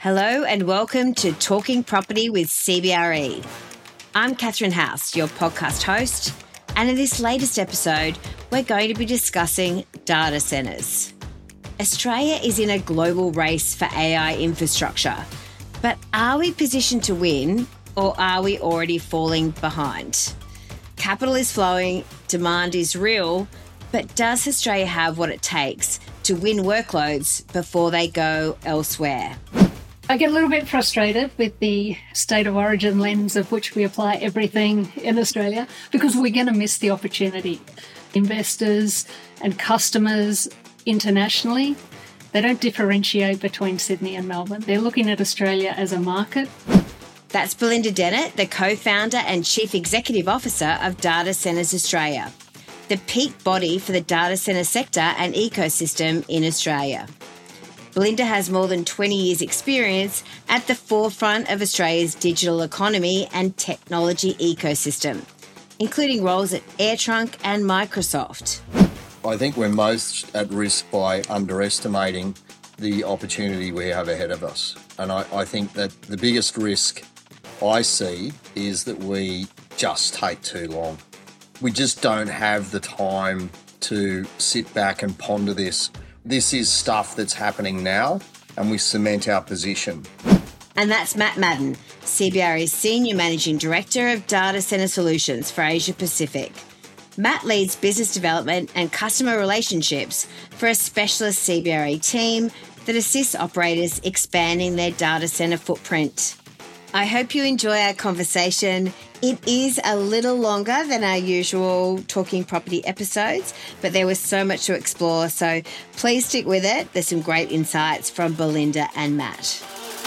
Hello and welcome to Talking Property with CBRE. I'm Catherine House, your podcast host, and in this latest episode, we're going to be discussing data centres. Australia is in a global race for AI infrastructure, but are we positioned to win or are we already falling behind? Capital is flowing, demand is real, but does Australia have what it takes to win workloads before they go elsewhere? I get a little bit frustrated with the state of origin lens of which we apply everything in Australia because we're going to miss the opportunity. Investors and customers internationally, they don't differentiate between Sydney and Melbourne. They're looking at Australia as a market. That's Belinda Dennett, the co-founder and chief executive officer of Data Centres Australia, the peak body for the data centre sector and ecosystem in Australia. Belinda has more than 20 years' experience at the forefront of Australia's digital economy and technology ecosystem, including roles at AirTrunk and Microsoft. I think we're most at risk by underestimating the opportunity we have ahead of us. And I think that the biggest risk I see is that we just take too long. We just don't have the time to sit back and ponder this. This is stuff that's happening now, and we cement our position. And that's Matt Madden, CBRE's Senior Managing Director of Data Centre Solutions for Asia Pacific. Matt leads business development and customer relationships for a specialist CBRE team that assists operators expanding their data centre footprint. I hope you enjoy our conversation. It is a little longer than our usual Talking Property episodes, but there was so much to explore, so please stick with it. There's some great insights from Belinda and Matt.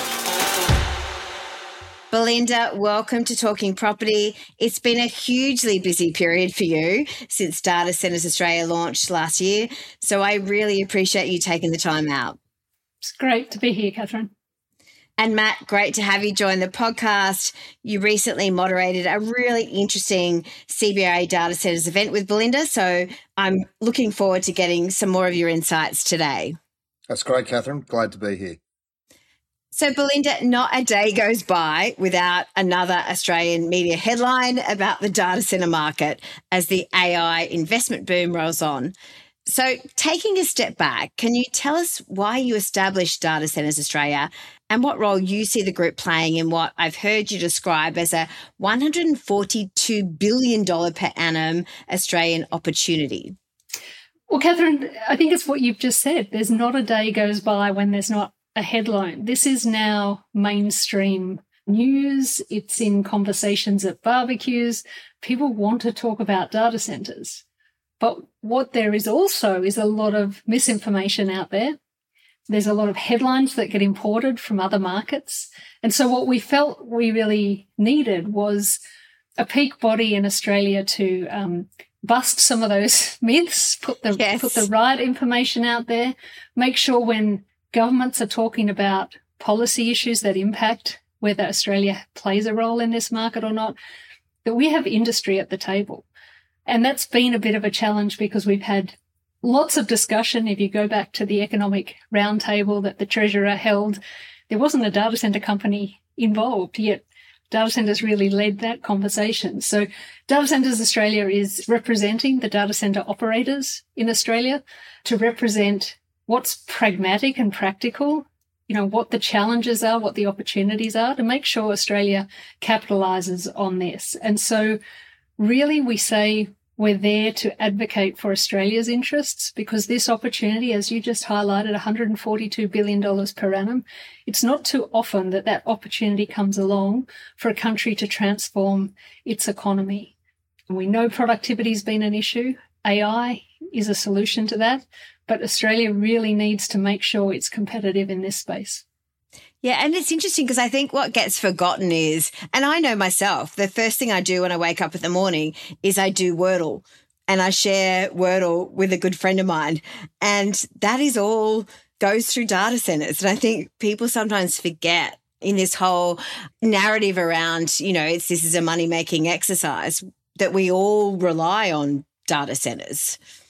Belinda, welcome to Talking Property. It's been a hugely busy period for you since Data Centres Australia launched last year, so I really appreciate you taking the time out. It's great to be here, Catherine. And Matt, great to have you join the podcast. You recently moderated a really interesting CBRE Data Centres event with Belinda, so I'm looking forward to getting some more of your insights today. That's great, Catherine. Glad to be here. So Belinda, not a day goes by without another Australian media headline about the data centre market as the AI investment boom rolls on. So taking a step back, can you tell us why you established Data Centres Australia and what role you see the group playing in what I've heard you describe as a $142 billion per annum Australian opportunity? Well, Catherine, I think it's what you've just said. There's not a day goes by when there's not a headline. This is now mainstream news. It's in conversations at barbecues. People want to talk about data centres. But what there is also is a lot of misinformation out there. There's a lot of headlines that get imported from other markets. And so what we felt we really needed was a peak body in Australia to bust some of those myths, put the right information out there, make sure when governments are talking about policy issues that impact whether Australia plays a role in this market or not, that we have industry at the table. And that's been a bit of a challenge because we've had lots of discussion. If you go back to the economic roundtable that the Treasurer held, there wasn't a data centre company involved, yet data centres really led that conversation. So Data Centres Australia is representing the data centre operators in Australia to represent what's pragmatic and practical, what the challenges are, what the opportunities are, to make sure Australia capitalises on this. And so really, we say we're there to advocate for Australia's interests because this opportunity, as you just highlighted, $142 billion per annum, it's not too often that opportunity comes along for a country to transform its economy. We know productivity has been an issue. AI is a solution to that, but Australia really needs to make sure it's competitive in this space. Yeah, and it's interesting because I think what gets forgotten is, and I know myself, the first thing I do when I wake up in the morning is I do Wordle, and I share Wordle with a good friend of mine, and that is all goes through data centres. And I think people sometimes forget in this whole narrative around, this is a money-making exercise, that we all rely on data centres.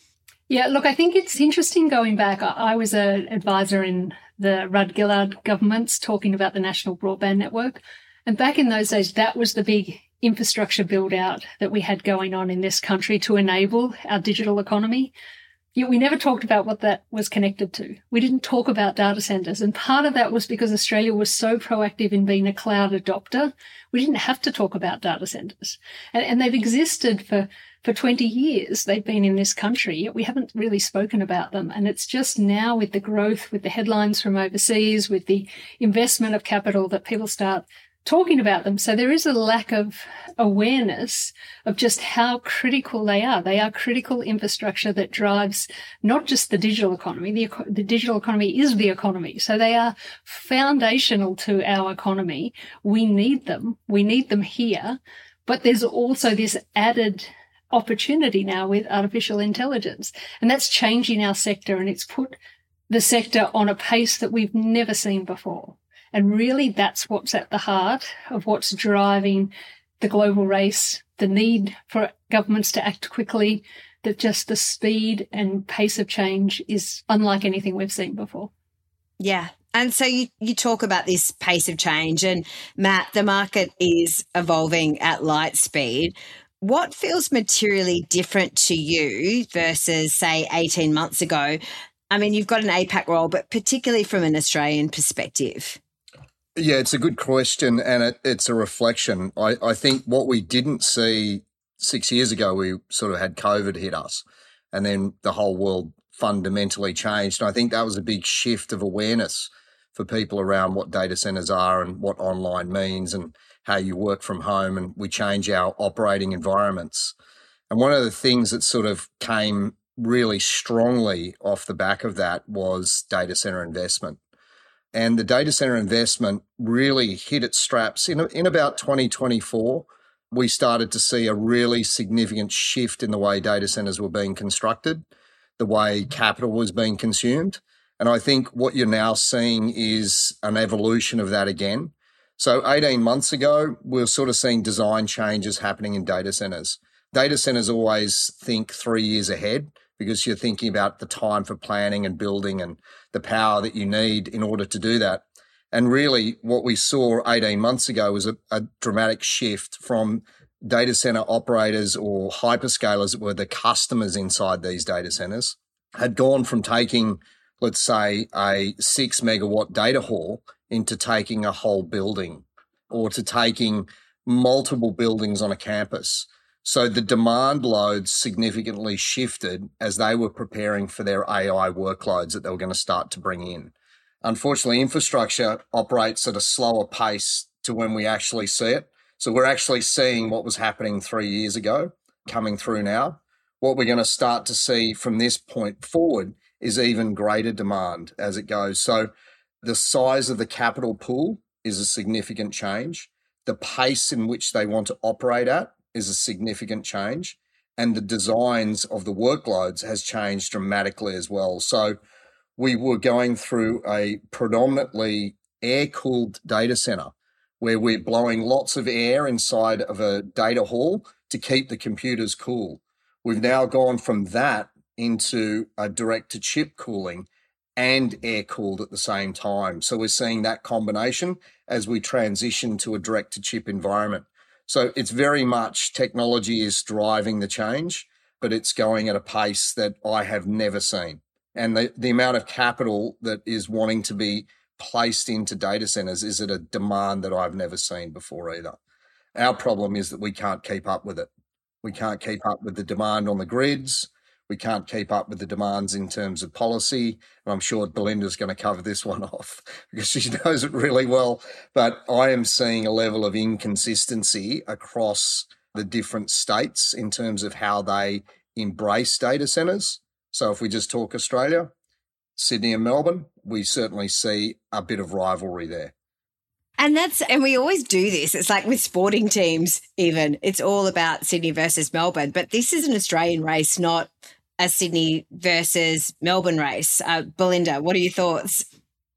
Yeah, look, I think it's interesting going back. I was an advisor in the Rudd-Gillard governments talking about the National Broadband Network. And back in those days, that was the big infrastructure build out that we had going on in this country to enable our digital economy. Yet we never talked about what that was connected to. We didn't talk about data centers. And part of that was because Australia was so proactive in being a cloud adopter. We didn't have to talk about data centers. And they've existed for 20 years. They've been in this country, yet we haven't really spoken about them. And it's just now with the growth, with the headlines from overseas, with the investment of capital that people start talking about them. So there is a lack of awareness of just how critical they are. They are critical infrastructure that drives not just the digital economy. The digital economy is the economy. So they are foundational to our economy. We need them. We need them here. But there's also this added opportunity now with artificial intelligence. And that's changing our sector, and it's put the sector on a pace that we've never seen before. And really, that's what's at the heart of what's driving the global race, the need for governments to act quickly, that just the speed and pace of change is unlike anything we've seen before. Yeah. And so you talk about this pace of change, and Matt, the market is evolving at light speed. What feels materially different to you versus, say, 18 months ago? I mean, you've got an APAC role, but particularly from an Australian perspective. Yeah, it's a good question, and it's a reflection. I think what we didn't see 6 years ago, we sort of had COVID hit us, and then the whole world fundamentally changed. And I think that was a big shift of awareness for people around what data centers are and what online means and how you work from home, and we change our operating environments. And one of the things that sort of came really strongly off the back of that was data center investment. And the data center investment really hit its straps. In about 2024, we started to see a really significant shift in the way data centers were being constructed, the way capital was being consumed. And I think what you're now seeing is an evolution of that again. So 18 months ago, we were sort of seeing design changes happening in data centers. Data centers always think 3 years ahead, because you're thinking about the time for planning and building and the power that you need in order to do that. And really what we saw 18 months ago was a dramatic shift from data center operators or hyperscalers that were the customers inside these data centers, had gone from taking, let's say, a 6 megawatt data hall into taking a whole building, or to taking multiple buildings on a campus. So the demand loads significantly shifted as they were preparing for their AI workloads that they were going to start to bring in. Unfortunately, infrastructure operates at a slower pace to when we actually see it. So we're actually seeing what was happening 3 years ago coming through now. What we're going to start to see from this point forward is even greater demand as it goes. So the size of the capital pool is a significant change. The pace in which they want to operate at is a significant change, and the designs of the workloads has changed dramatically as well. So we were going through a predominantly air-cooled data center where we're blowing lots of air inside of a data hall to keep the computers cool. We've now gone from that into a direct-to-chip cooling and air-cooled at the same time. So we're seeing that combination as we transition to a direct-to-chip environment. So it's very much technology is driving the change, but it's going at a pace that I have never seen. And the amount of capital that is wanting to be placed into data centers is at a demand that I've never seen before either. Our problem is that we can't keep up with it. We can't keep up with the demand on the grids. We can't keep up with the demands in terms of policy. And I'm sure Belinda's going to cover this one off because she knows it really well. But I am seeing a level of inconsistency across the different states in terms of how they embrace data centers. So if we just talk Australia, Sydney and Melbourne, we certainly see a bit of rivalry there. And we always do this. It's like with sporting teams even. It's all about Sydney versus Melbourne. But this is an Australian race, not a Sydney versus Melbourne race. Belinda, what are your thoughts?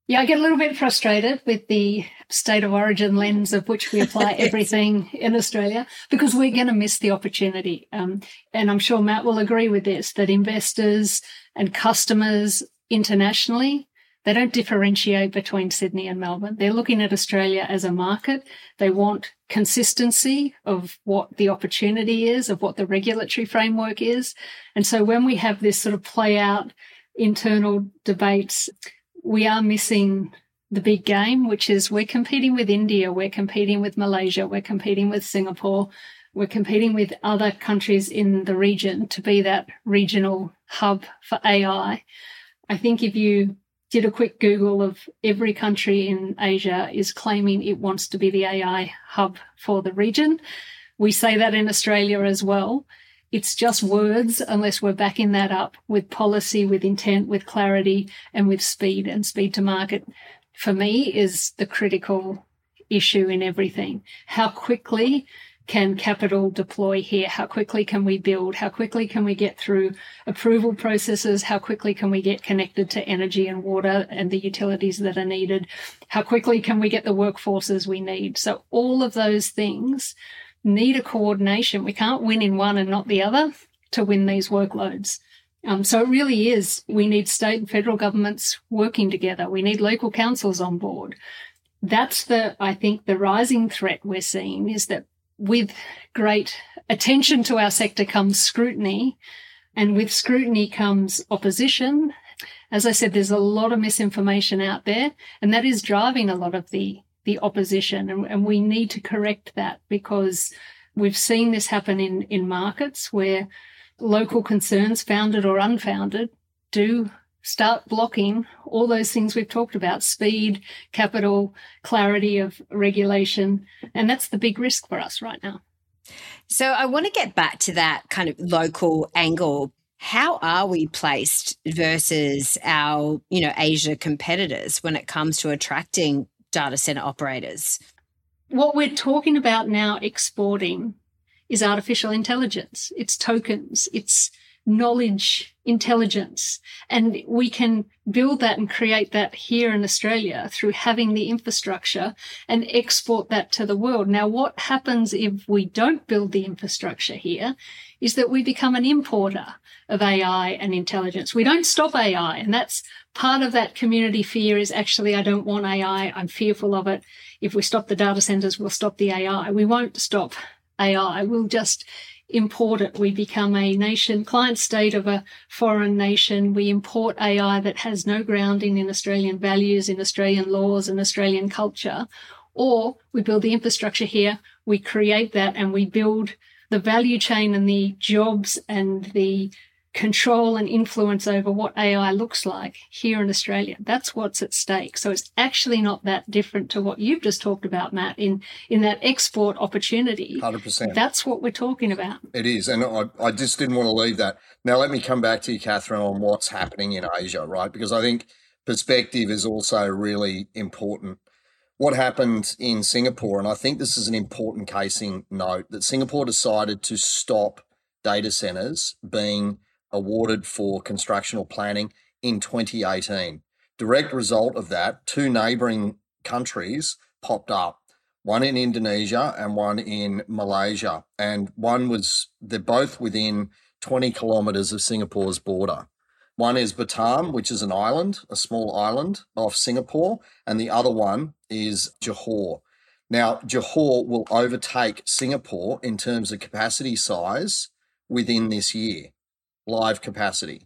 Yeah, I get a little bit frustrated with the state of origin lens of which we apply everything in Australia, because we're going to miss the opportunity. And I'm sure Matt will agree with this, that investors and customers internationally, they don't differentiate between Sydney and Melbourne. They're looking at Australia as a market. They want consistency of what the opportunity is, of what the regulatory framework is. And so when we have this sort of play out internal debates, we are missing the big game, which is we're competing with India, we're competing with Malaysia, we're competing with Singapore, we're competing with other countries in the region to be that regional hub for AI. I think if you did a quick Google of every country in Asia is claiming it wants to be the AI hub for the region. We say that in Australia as well. It's just words unless we're backing that up with policy, with intent, with clarity, and with speed. And speed to market, for me, is the critical issue in everything. How quickly can capital deploy here? How quickly can we build? How quickly can we get through approval processes? How quickly can we get connected to energy and water and the utilities that are needed? How quickly can we get the workforces we need? So all of those things need a coordination. We can't win in one and not the other to win these workloads. So it really is, we need state and federal governments working together. We need local councils on board. That's I think the rising threat we're seeing is that with great attention to our sector comes scrutiny, and with scrutiny comes opposition. As I said, there's a lot of misinformation out there, and that is driving a lot of the opposition, and we need to correct that, because we've seen this happen in markets where local concerns, founded or unfounded, do start blocking all those things we've talked about: speed, capital, clarity of regulation. And that's the big risk for us right now. So I want to get back to that kind of local angle. How are we placed versus our, Asia competitors when it comes to attracting data center operators? What we're talking about now exporting is artificial intelligence. It's tokens. It's knowledge intelligence. And we can build that and create that here in Australia through having the infrastructure and export that to the world. Now, what happens if we don't build the infrastructure here is that we become an importer of AI and intelligence. We don't stop AI. And that's part of that community fear is actually, I don't want AI. I'm fearful of it. If we stop the data centers, we'll stop the AI. We won't stop AI. We'll just import it. We become a nation, client state of a foreign nation. We import AI that has no grounding in Australian values, in Australian laws, and Australian culture. Or we build the infrastructure here, we create that, and we build the value chain and the jobs and the control and influence over what AI looks like here in Australia. That's what's at stake. So it's actually not that different to what you've just talked about, Matt, in that export opportunity. 100%. That's what we're talking about. It is. And I just didn't want to leave that. Now, let me come back to you, Catherine, on what's happening in Asia, right? Because I think perspective is also really important. What happened in Singapore, and I think this is an important casing note, that Singapore decided to stop data centers being awarded for construction or planning in 2018. Direct result of that, two neighbouring countries popped up, one in Indonesia and one in Malaysia. And they're both within 20 kilometres of Singapore's border. One is Batam, which is an island, a small island off Singapore, and the other one is Johor. Now, Johor will overtake Singapore in terms of capacity size within this year. Live capacity.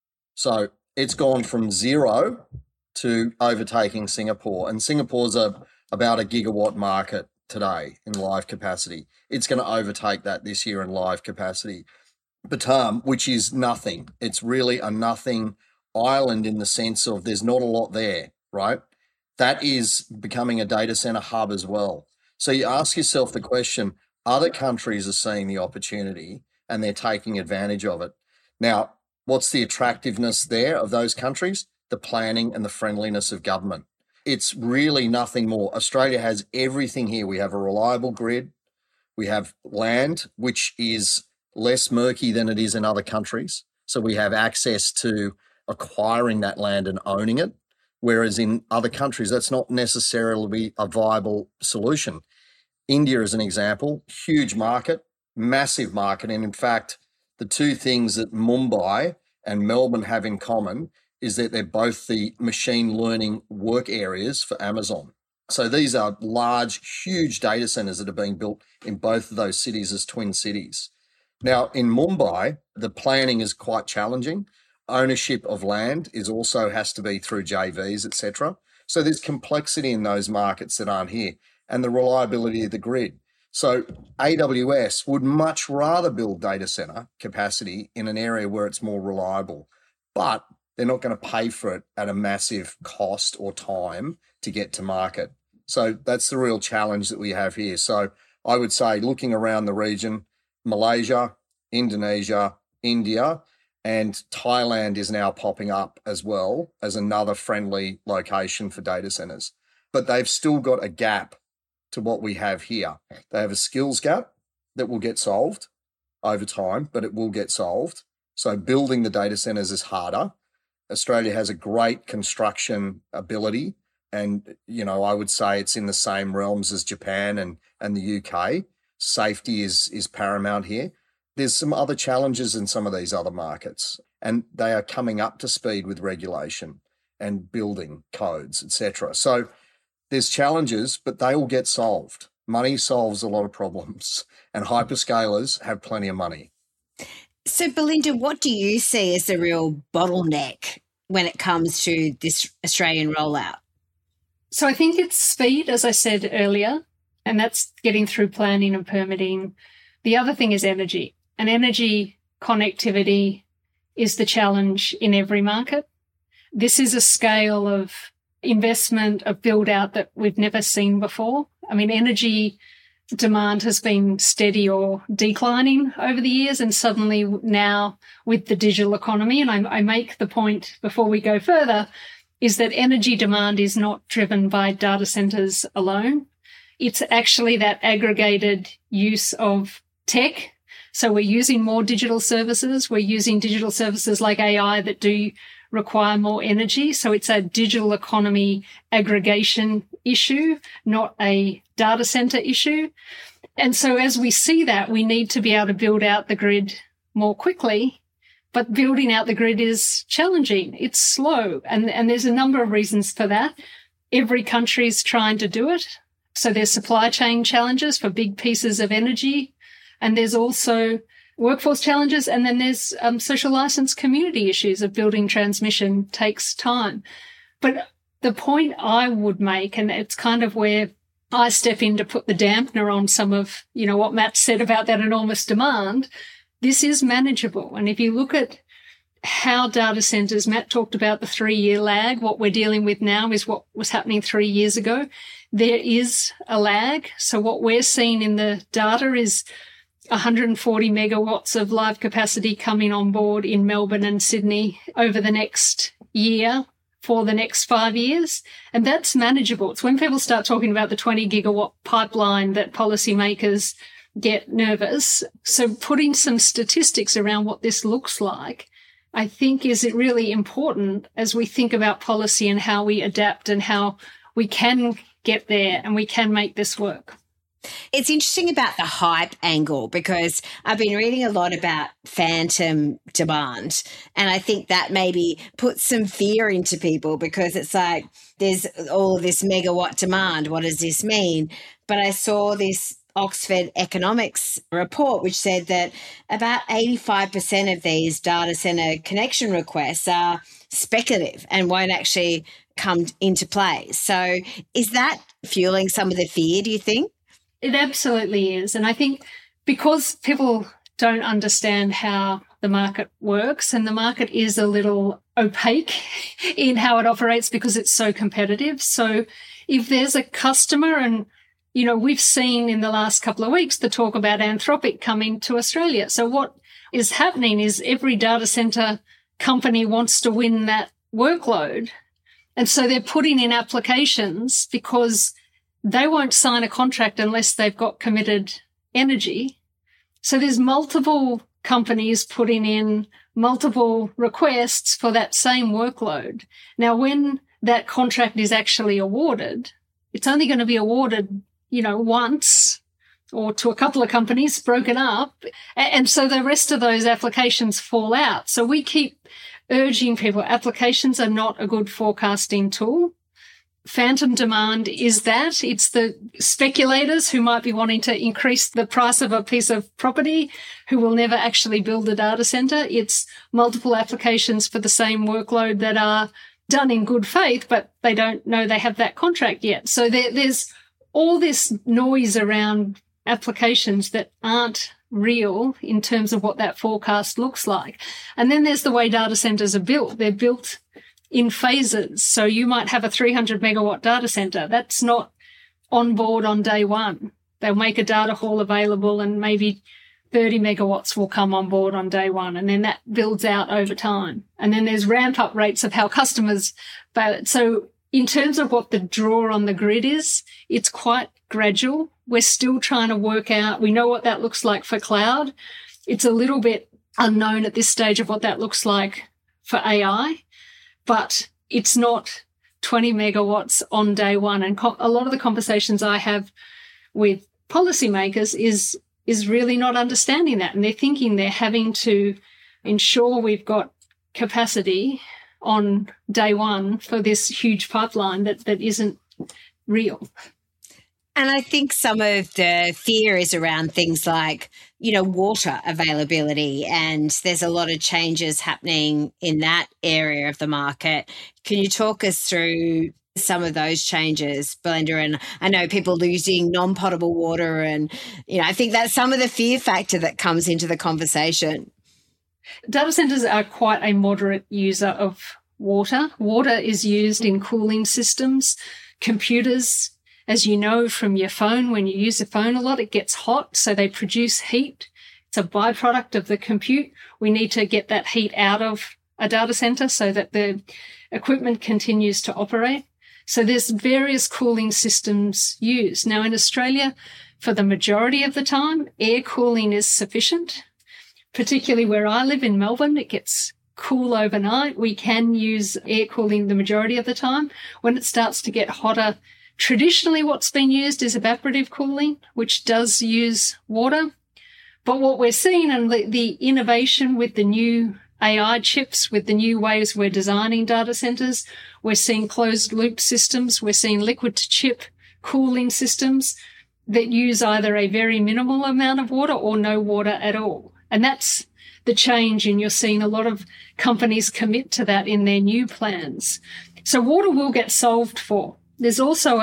So it's gone from 0 to overtaking Singapore. And Singapore's about a gigawatt market today in live capacity. It's going to overtake that this year in live capacity. Batam, which is nothing. It's really a nothing island in the sense of there's not a lot there, right? That is becoming a data center hub as well. So you ask yourself the question, other countries are seeing the opportunity and they're taking advantage of it. Now, what's the attractiveness there of those countries? The planning and the friendliness of government. It's really nothing more. Australia has everything here. We have a reliable grid. We have land, which is less murky than it is in other countries. So we have access to acquiring that land and owning it. whereas in other countries, that's not necessarily a viable solution. India is an example, huge market, massive market. And in fact, the two things that Mumbai and Melbourne have in common is that they're both the machine learning work areas for Amazon. So these are large, huge data centers that are being built in both of those cities as twin cities. Now, in Mumbai, the planning is quite challenging. Ownership of land also has to be through JVs, etc. So there's complexity in those markets that aren't here, and the reliability of the grid. So AWS would much rather build data center capacity in an area where it's more reliable, but they're not going to pay for it at a massive cost or time to get to market. So that's the real challenge that we have here. So I would say, looking around the region, Malaysia, Indonesia, India, and Thailand is now popping up as well as another friendly location for data centers. But they've still got a gap to what we have here. They have a skills gap that will get solved over time, but it will get solved. So building the data centers is harder. Australia has a great construction ability, and I would say it's in the same realms as Japan and the UK. Safety is paramount here. There's some other challenges in some of these other markets, and they are coming up to speed with regulation and building codes, etc. So there's challenges, but they will get solved. Money solves a lot of problems, and hyperscalers have plenty of money. So, Belinda, what do you see as the real bottleneck when it comes to this Australian rollout? So I think it's speed, as I said earlier, and that's getting through planning and permitting. The other thing is energy, and energy connectivity is the challenge in every market. This is a scale of investment, of build out that we've never seen before. I mean, energy demand has been steady or declining over the years, and suddenly now with the digital economy, and I make the point before we go further, is that energy demand is not driven by data centers alone. It's actually that aggregated use of tech. So we're using more digital services. We're using digital services like AI that do require more energy. So it's a digital economy aggregation issue, not a data center issue. And so as we see that, we need to be able to build out the grid more quickly. But building out the grid is challenging. It's slow. And there's a number of reasons for that. Every country is trying to do it. So there's supply chain challenges for big pieces of energy. And there's also workforce challenges. And then there's social license community issues of building transmission takes time. But the point I would make, and it's kind of where I step in to put the dampener on some of, what Matt said about that enormous demand, this is manageable. And if you look at how data centers, Matt talked about the 3-year lag. What we're dealing with now is what was happening 3 years ago. There is a lag. So what we're seeing in the data is 140 megawatts of live capacity coming on board in Melbourne and Sydney over the next year for the next 5 years. And that's manageable. It's when people start talking about the 20 gigawatt pipeline that policymakers get nervous. So putting some statistics around what this looks like, I think, is it really important as we think about policy and how we adapt and how we can get there and we can make this work. It's interesting about the hype angle, because I've been reading a lot about phantom demand, and I think that maybe puts some fear into people, because it's like there's all of this megawatt demand. What does this mean? But I saw this Oxford Economics report which said that about 85% of these data center connection requests are speculative and won't actually come into play. So is that fueling some of the fear, do you think? It absolutely is. And I think because people don't understand how the market works, and the market is a little opaque in how it operates because it's so competitive. So if there's a customer, and, we've seen in the last couple of weeks the talk about Anthropic coming to Australia. So what is happening is every data center company wants to win that workload. And so they're putting in applications because they won't sign a contract unless they've got committed energy. So there's multiple companies putting in multiple requests for that same workload. Now, when that contract is actually awarded, it's only going to be awarded, once or to a couple of companies, broken up. And so the rest of those applications fall out. So we keep urging people, applications are not a good forecasting tool. Phantom demand is that. It's the speculators who might be wanting to increase the price of a piece of property who will never actually build a data center. It's multiple applications for the same workload that are done in good faith, but they don't know they have that contract yet. So there's all this noise around applications that aren't real in terms of what that forecast looks like. And then there's the way data centers are built. They're built in phases. So you might have a 300 megawatt data center. That's not on board on day one. They'll make a data hall available and maybe 30 megawatts will come on board on day one. And then that builds out over time. And then there's ramp up rates of how customers fail it. So in terms of what the draw on the grid is, it's quite gradual. We're still trying to work out. We know what that looks like for cloud. It's a little bit unknown at this stage of what that looks like for AI. But it's not 20 megawatts on day one. And a lot of the conversations I have with policymakers is really not understanding that. And they're thinking they're having to ensure we've got capacity on day one for this huge pipeline that isn't real. And I think some of the fear is around things like, water availability, and there's a lot of changes happening in that area of the market. Can you talk us through some of those changes, Belinda? And I know people losing non-potable water, and, I think that's some of the fear factor that comes into the conversation. Data centers are quite a moderate user of water. Water is used in cooling systems, computers. As you know from your phone, when you use the phone a lot, it gets hot, so they produce heat. It's a byproduct of the compute. We need to get that heat out of a data center so that the equipment continues to operate. So there's various cooling systems used. Now in Australia, for the majority of the time, air cooling is sufficient. Particularly where I live in Melbourne, it gets cool overnight. We can use air cooling the majority of the time. When it starts to get hotter, traditionally what's been used is evaporative cooling, which does use water. But what we're seeing, and the innovation with the new AI chips, with the new ways we're designing data centers, we're seeing closed loop systems, we're seeing liquid to chip cooling systems that use either a very minimal amount of water or no water at all. And that's the change, and you're seeing a lot of companies commit to that in their new plans. So water will get solved for. There's also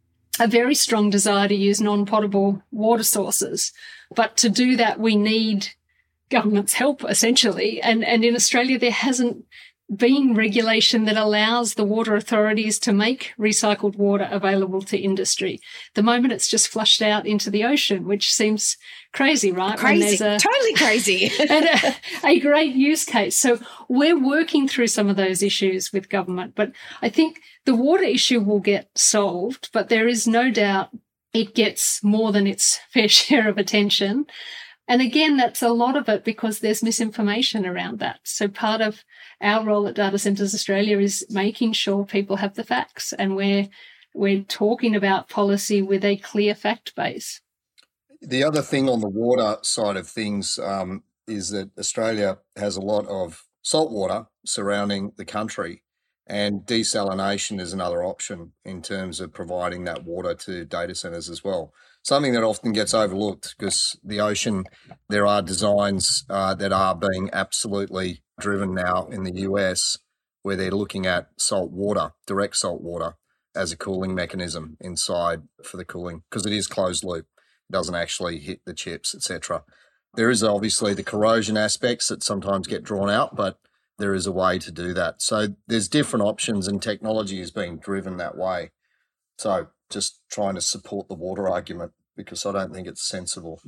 a very strong desire to use non-potable water sources. But to do that, we need government's help, essentially. And in Australia, there hasn't been regulation that allows the water authorities to make recycled water available to industry. The moment it's just flushed out into the ocean, which seems crazy, right? Crazy, totally crazy. And a great use case. So we're working through some of those issues with government, but I think the water issue will get solved, but there is no doubt it gets more than its fair share of attention. And again, that's a lot of it because there's misinformation around that. So part of our role at Data Centres Australia is making sure people have the facts, and we're talking about policy with a clear fact base. The other thing on the water side of things is that Australia has a lot of salt water surrounding the country, and desalination is another option in terms of providing that water to data centres as well. Something that often gets overlooked because the ocean, there are designs that are being absolutely driven now in the US where they're looking at salt water, direct salt water, as a cooling mechanism inside for the cooling, because it is closed loop. It doesn't actually hit the chips, etc. There is obviously the corrosion aspects that sometimes get drawn out, but there is a way to do that. So there's different options, and technology is being driven that way. So just trying to support the water argument because I don't think it's sensible.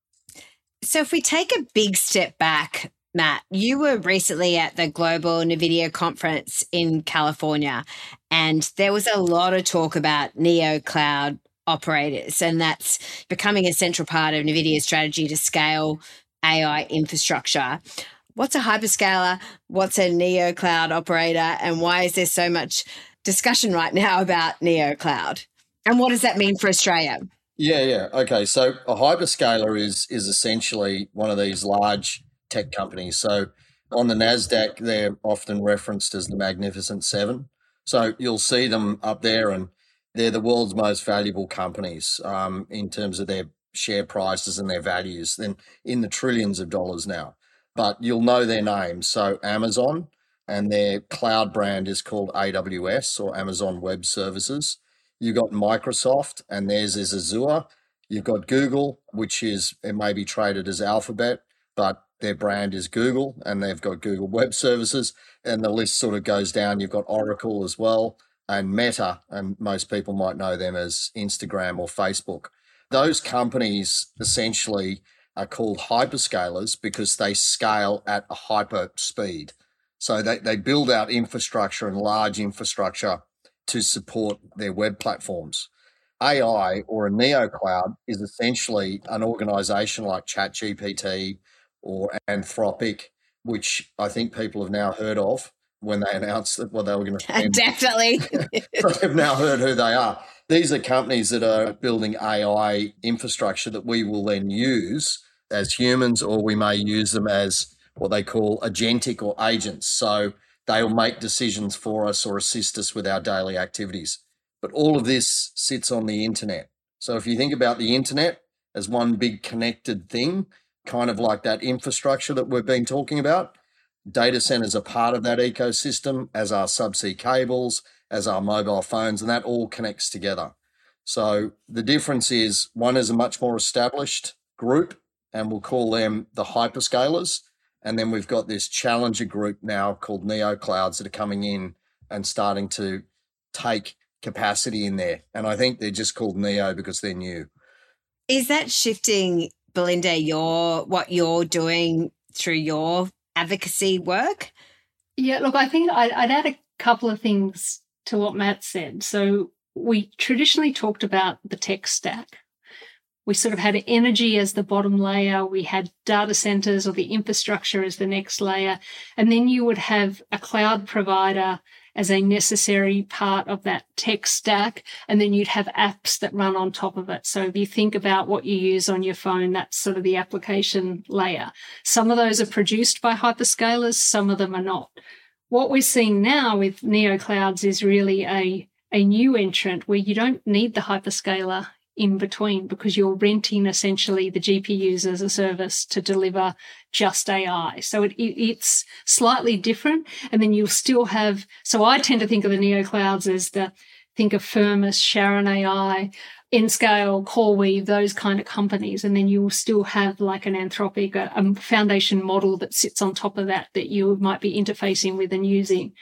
So if we take a big step back, Matt, you were recently at the Global NVIDIA conference in California, and there was a lot of talk about neo-cloud operators, and that's becoming a central part of NVIDIA's strategy to scale AI infrastructure. What's a hyperscaler? What's a neo-cloud operator? And why is there so much discussion right now about NeoCloud. And what does that mean for Australia? Yeah. Okay. So a hyperscaler is essentially one of these large tech companies. So on the NASDAQ, they're often referenced as the Magnificent Seven. So you'll see them up there, and they're the world's most valuable companies in terms of their share prices and their values, then in the trillions of dollars now. But you'll know their names. So Amazon, and their cloud brand is called AWS, or Amazon Web Services. You've got Microsoft, and theirs is Azure. You've got Google, which is, it may be traded as Alphabet, but their brand is Google, and they've got Google Web Services, and the list sort of goes down. You've got Oracle as well, and Meta, and most people might know them as Instagram or Facebook. Those companies essentially are called hyperscalers because they scale at a hyper speed. So they build out infrastructure and large infrastructure to support their web platforms. AI, or a NeoCloud, is essentially an organization like ChatGPT or Anthropic, which I think people have now heard of when they announced that what they were going to spend. Definitely. So they've now heard who they are. These are companies that are building AI infrastructure that we will then use as humans, or we may use them as what they call agentic or agents. So they'll make decisions for us or assist us with our daily activities. But all of this sits on the internet. So if you think about the internet as one big connected thing, kind of like that infrastructure that we've been talking about, data centers are part of that ecosystem, as are subsea cables, as are mobile phones, and that all connects together. So the difference is one is a much more established group, and we'll call them the hyperscalers. And then we've got this challenger group now called NeoClouds that are coming in and starting to take capacity in there. And I think they're just called Neo because they're new. Is that shifting, Belinda, what you're doing through your advocacy work? Yeah, look, I think I'd add a couple of things to what Matt said. So we traditionally talked about the tech stack. We sort of had energy as the bottom layer. We had data centers or the infrastructure as the next layer. And then you would have a cloud provider as a necessary part of that tech stack. And then you'd have apps that run on top of it. So if you think about what you use on your phone, that's sort of the application layer. Some of those are produced by hyperscalers. Some of them are not. What we're seeing now with NeoClouds is really a new entrant where you don't need the hyperscaler in between, because you're renting essentially the GPUs as a service to deliver just AI. So it's slightly different. And then you'll still have, so I tend to think of the NeoClouds as think of Firmus, Sharon AI, Nscale, CoreWeave, those kind of companies. And then you will still have like an Anthropic, a foundation model that sits on top of that you might be interfacing with and using.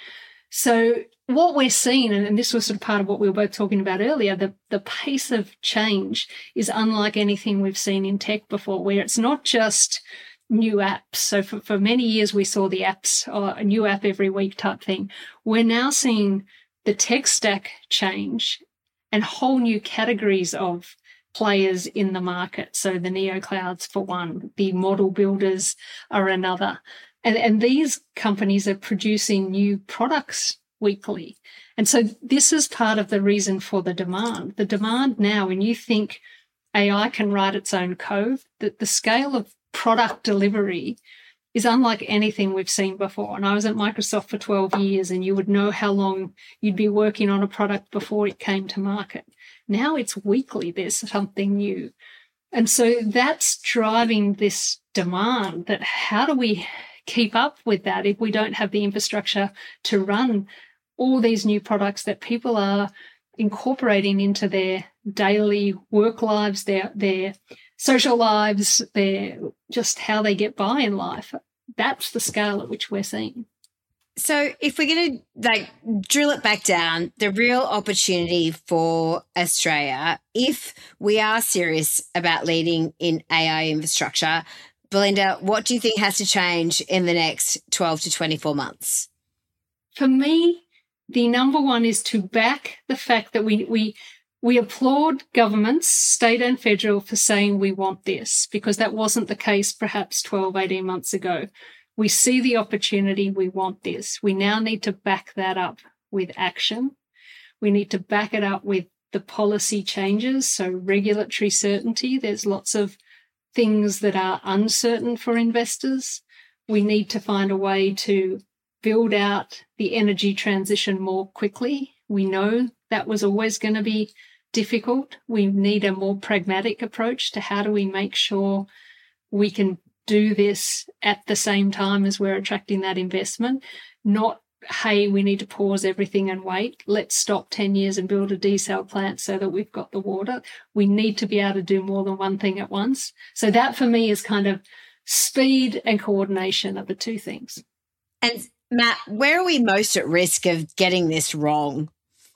So what we're seeing, and this was sort of part of what we were both talking about earlier, the pace of change is unlike anything we've seen in tech before, where it's not just new apps. So for many years we saw the apps, or a new app every week type thing. We're now seeing the tech stack change and whole new categories of players in the market. So the NeoClouds for one, the model builders are another. And these companies are producing new products weekly. And so this is part of the reason for the demand. The demand now, when you think AI can write its own code, that the scale of product delivery is unlike anything we've seen before. And I was at Microsoft for 12 years, and you would know how long you'd be working on a product before it came to market. Now it's weekly. There's something new. And so that's driving this demand, that how do we keep up with that if we don't have the infrastructure to run all these new products that people are incorporating into their daily work lives, their social lives, their just how they get by in life. That's the scale at which we're seeing. So if we're going to drill it back down, the real opportunity for Australia, if we are serious about leading in AI infrastructure, Belinda, what do you think has to change in the next 12 to 24 months? For me, the number one is to back the fact that we applaud governments, state and federal, for saying we want this, because that wasn't the case perhaps 12, 18 months ago. We see the opportunity, we want this. We now need to back that up with action. We need to back it up with the policy changes, so regulatory certainty. There's lots of things that are uncertain for investors. We need to find a way to build out the energy transition more quickly. We know that was always going to be difficult. We need a more pragmatic approach to how do we make sure we can do this at the same time as we're attracting that investment, not, hey, we need to pause everything and wait. Let's stop 10 years and build a desal plant so that we've got the water. We need to be able to do more than one thing at once. So that for me is kind of speed and coordination are the two things. And Matt, where are we most at risk of getting this wrong?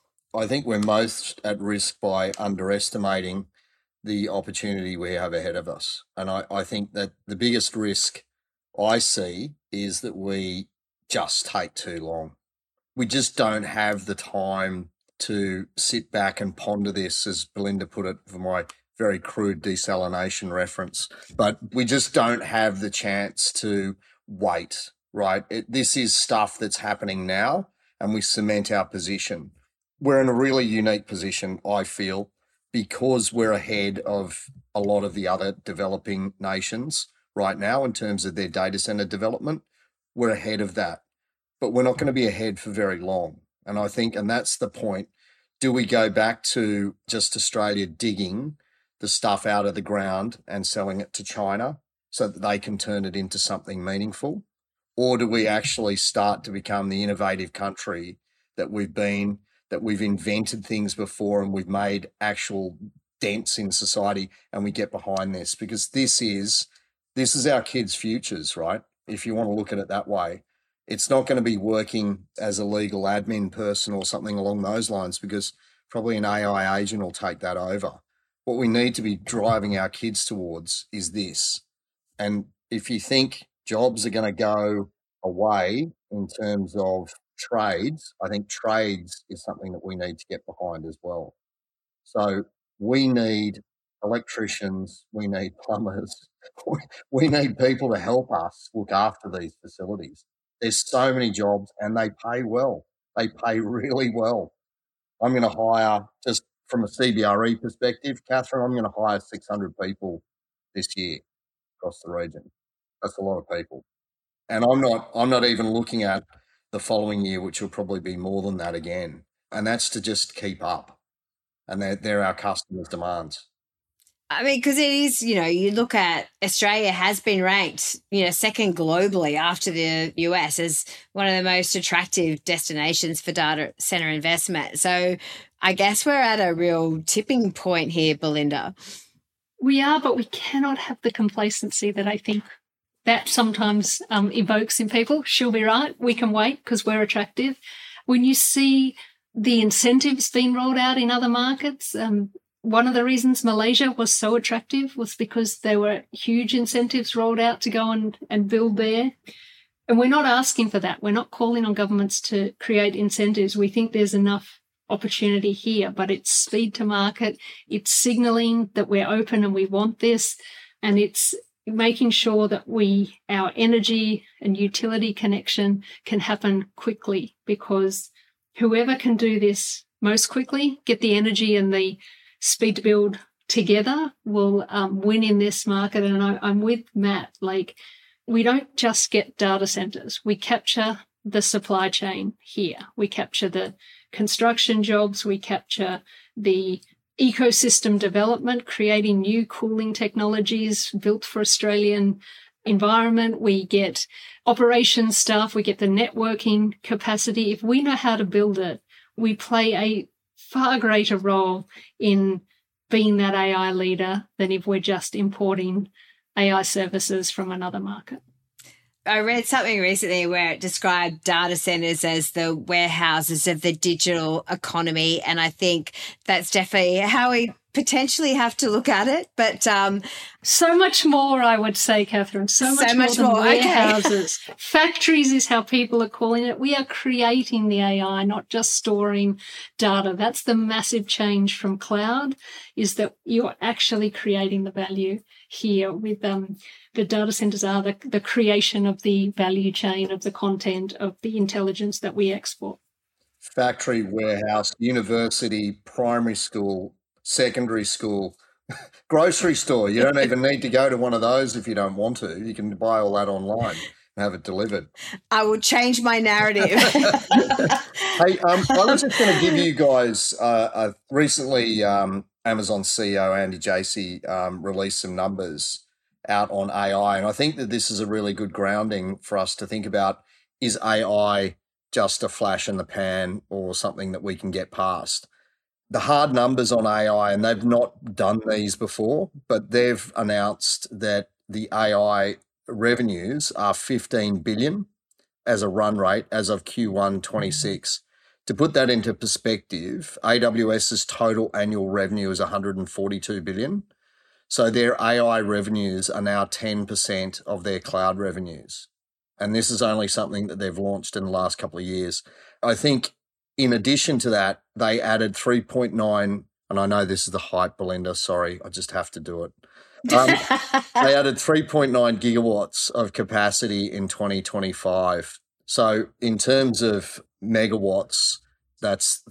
I think we're most at risk by underestimating the opportunity we have ahead of us. And I think that the biggest risk I see is that we just take too long. We just don't have the time to sit back and ponder this, as Belinda put it, for my very crude desalination reference. But we just don't have the chance to wait, right? This is stuff that's happening now, and we cement our position. We're in a really unique position, I feel, because we're ahead of a lot of the other developing nations right now in terms of their data center development. We're ahead of that, but we're not going to be ahead for very long. And I think, and that's the point, do we go back to just Australia digging the stuff out of the ground and selling it to China so that they can turn it into something meaningful? Or do we actually start to become the innovative country that we've been, that we've invented things before and we've made actual dents in society, and we get behind this? Because this is our kids' futures, right? If you want to look at it that way. It's not going to be working as a legal admin person or something along those lines, because probably an AI agent will take that over. What we need to be driving our kids towards is this. And if you think jobs are going to go away in terms of trades, I think trades is something that we need to get behind as well. So we need electricians, we need plumbers, we need people to help us look after these facilities. There's so many jobs and they pay well. They pay really well. I'm going to hire, just from a CBRE perspective, Catherine, I'm going to hire 600 people this year across the region. That's a lot of people. And I'm not even looking at the following year, which will probably be more than that again. And that's to just keep up. And they're our customers' demands. I mean, because it is, you look at Australia has been ranked, second globally after the US as one of the most attractive destinations for data center investment. So I guess we're at a real tipping point here, Belinda. We are, but we cannot have the complacency that I think that sometimes evokes in people. She'll be right. We can wait because we're attractive. When you see the incentives being rolled out in other markets, one of the reasons Malaysia was so attractive was because there were huge incentives rolled out to go and build there. And we're not asking for that. We're not calling on governments to create incentives. We think there's enough opportunity here, but it's speed to market. It's signalling that we're open and we want this. And it's making sure that our energy and utility connection can happen quickly, because whoever can do this most quickly, get the energy and the speed to build together, will win in this market. And I'm with Matt. We don't just get data centers. We capture the supply chain here. We capture the construction jobs. We capture the ecosystem development, creating new cooling technologies built for Australian environment. We get operations staff. We get the networking capacity. If we know how to build it, we play a far greater role in being that AI leader than if we're just importing AI services from another market. I read something recently where it described data centers as the warehouses of the digital economy. And I think that's definitely how we potentially have to look at it. But so much more, I would say, Catherine. So much more than warehouses. Okay. Factories is how people are calling it. We are creating the AI, not just storing data. That's the massive change from cloud, is that you're actually creating the value here with the data centers are the creation of the value chain, of the content, of the intelligence that we export. factory, warehouse, university, primary school, secondary school, grocery store. You don't even need to go to one of those if you don't want to. You can buy all that online and have it delivered. I will change my narrative. Hey, I was just going to give you guys recently Amazon CEO Andy Jassy released some numbers out on AI, and I think that this is a really good grounding for us to think about, is AI just a flash in the pan or something that we can get past? The hard numbers on AI, and they've not done these before, but they've announced that the AI revenues are 15 billion as a run rate as of Q1 26. To put that into perspective, AWS's total annual revenue is 142 billion. So their AI revenues are now 10% of their cloud revenues. And this is only something that they've launched in the last couple of years. I think in addition to that, they added 3.9, and I know this is the hype, Belinda, sorry, I just have to do it. They added 3.9 gigawatts of capacity in 2025. So in terms of megawatts, that's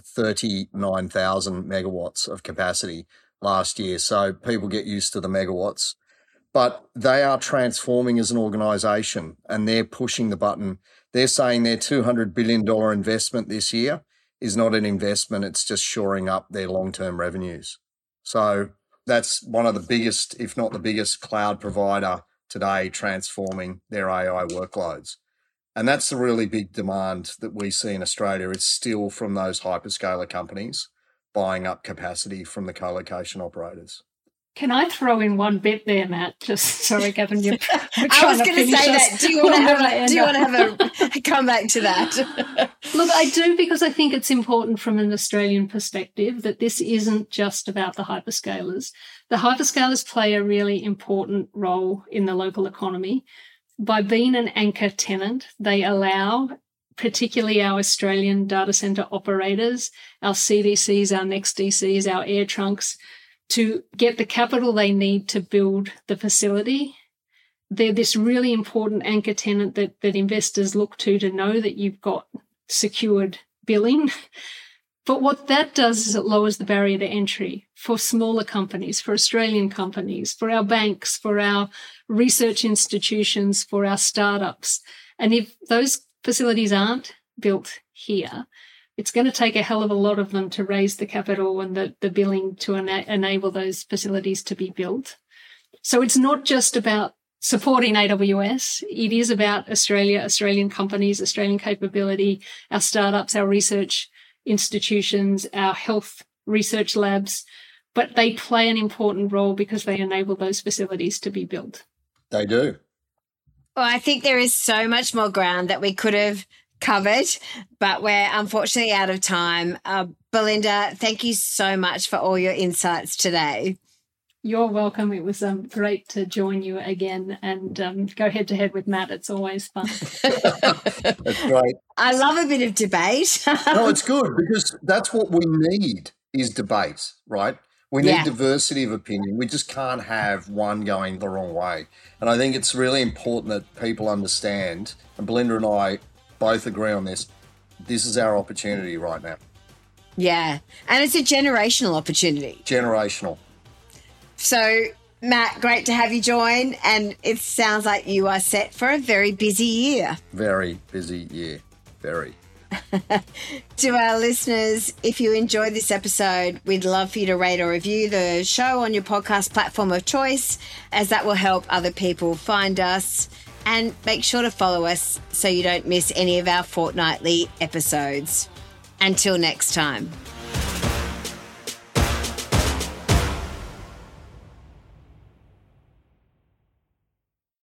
39,000 megawatts of capacity last year. So people get used to the megawatts. But they are transforming as an organisation, and they're pushing the button. They're saying their $200 billion investment this year is not an investment, it's just shoring up their long-term revenues. So that's one of the biggest, if not the biggest, cloud provider today transforming their AI workloads. And that's the really big demand that we see in Australia. It's still from those hyperscaler companies buying up capacity from the co-location operators. Can I throw in one bit there, Matt? Just sorry, Gavin. You're I was going to say that. Do you want to have a come back to that? Look, I do, because I think it's important from an Australian perspective that this isn't just about the hyperscalers. The hyperscalers play a really important role in the local economy. By being an anchor tenant, they allow particularly our Australian data centre operators, our CDCs, our NextDCs, our air trunks, to get the capital they need to build the facility. They're this really important anchor tenant that investors look to know that you've got secured billing. But what that does is it lowers the barrier to entry for smaller companies, for Australian companies, for our banks, for our research institutions, for our startups. And if those facilities aren't built here, it's going to take a hell of a lot of them to raise the capital and the billing to enable those facilities to be built. So it's not just about supporting AWS. It is about Australia, Australian companies, Australian capability, our startups, our research institutions, our health research labs. But they play an important role because they enable those facilities to be built. They do. Well, I think there is so much more ground that we could have covered, but we're unfortunately out of time. Belinda, thank you so much for all your insights today. You're welcome. It was great to join you again and go head to head with Matt. It's always fun. That's great. I love a bit of debate. No, it's good, because that's what we need, is debate, right? We need diversity of opinion. We just can't have one going the wrong way. And I think it's really important that people understand, and Belinda and I both agree on this, this is our opportunity right now. Yeah, and it's a generational opportunity. Generational. So, Matt, great to have you join, and it sounds like you are set for a very busy year. Very busy year, very. To our listeners, if you enjoyed this episode, we'd love for you to rate or review the show on your podcast platform of choice, as that will help other people find us. And make sure to follow us so you don't miss any of our fortnightly episodes. Until next time.